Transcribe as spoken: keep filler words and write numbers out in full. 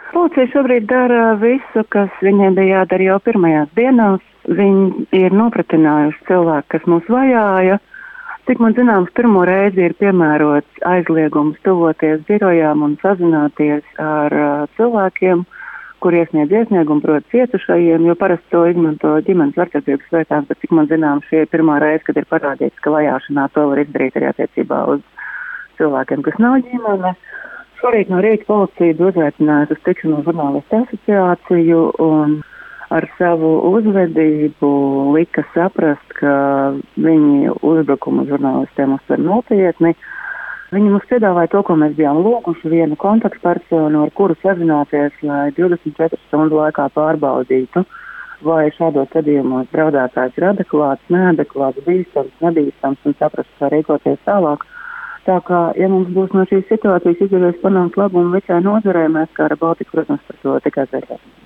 Policija šobrīd dara visu, kas viņiem bija jādara jau pirmajās dienās. Viņi ir nopratinājuši cilvēku, kas mūs vajāja. Cik man zināms, pirmo reizi ir piemērots aizliegums tuvoties birojām un sazināties ar uh, cilvēkiem, kur iesniedz iesniegumu, proti cietušajiem, jo parasti to izmanto ģimenes vardarbības lietās, bet cik man zināms, šī ir pirmā reize, kad ir parādīts, ka vajāšanā to var izdarīt arī attiecībā uz cilvēkiem, kas nav ģimene. Šorīt no rīta policija uzaicināja uz tikšanos žurnālistu asociāciju un ar savu uzvedību lika saprast, ka viņi uzbrukumu žurnālistiem uztver nopietni. Viņi mums piedāvāja to, ko mēs bijām lūguši, vienu kontaktpersonu, ar kuru sazināties, lai divdesmit četru stundu laikā pārbaudītu, vai šādos gadījumos draudētājs ir adekvāts, neadekvāts, bīstams, nebīstams un saprast, kā rīkoties tālāk. Tā kā, ja mums būs no šīs situācijas izdevies panākt labumu visai nozarei, mēs kā ar Baltiku, protams, par to tikai vērtēsim.